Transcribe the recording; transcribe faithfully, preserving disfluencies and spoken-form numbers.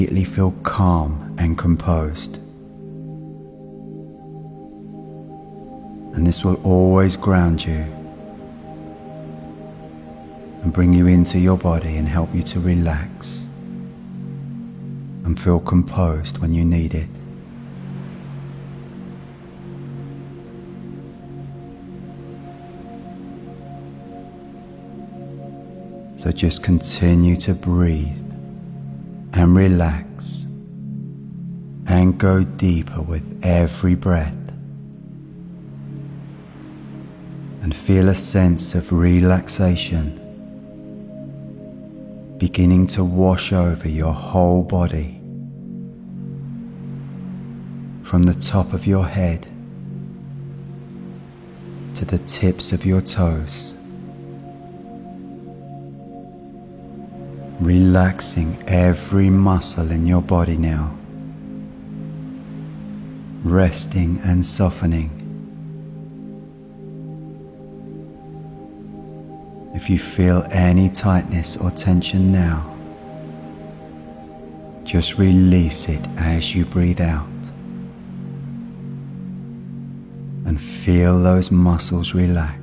immediately feel calm and composed. And this will always ground you and bring you into your body and help you to relax and feel composed when you need it. So just continue to breathe and relax and go deeper with every breath, and feel a sense of relaxation beginning to wash over your whole body, from the top of your head to the tips of your toes, relaxing every muscle in your body now, resting and softening. If you feel any tightness or tension now, just release it as you breathe out, and feel those muscles relax.